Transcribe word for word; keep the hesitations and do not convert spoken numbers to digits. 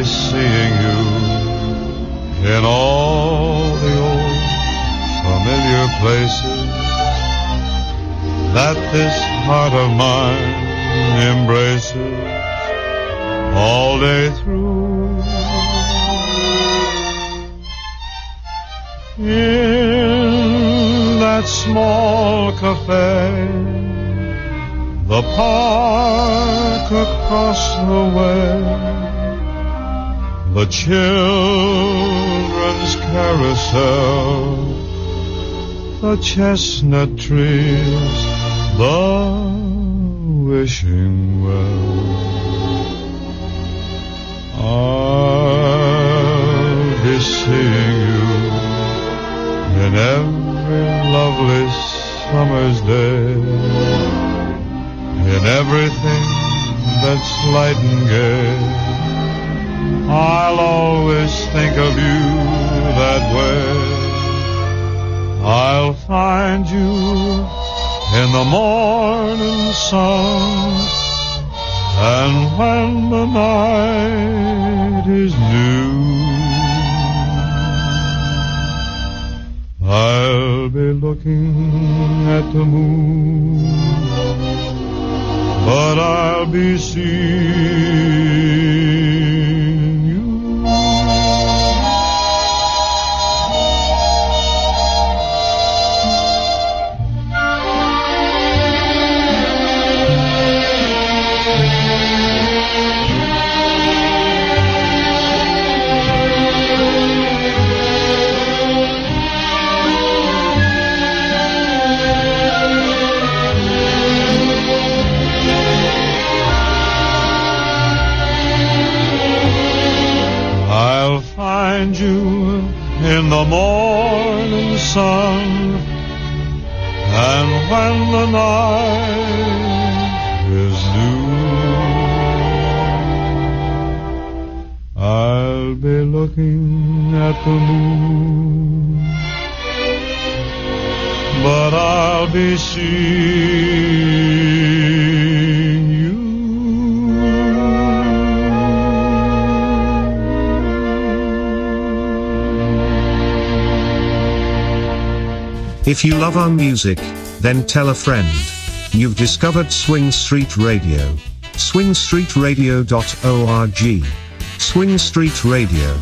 seeing you in all the old familiar places that this heart of mine embraces all day through. In that small cafe, the park across the way, the children's carousel, the chestnut trees, the wishing well. I'll be seeing you in every lovely summer's day, in everything that's light and gay. I'll always think of you that way. I'll find you in the morning sun, and when the night is new, I'll be looking at the moon, but I'll be seeing you. I'll find you in the morning sun, and when the night is new, I'll be looking at the moon, but I'll be seeing you. If you love our music, then tell a friend. You've discovered Swing Street Radio. swing street radio dot org. Swing Street Radio.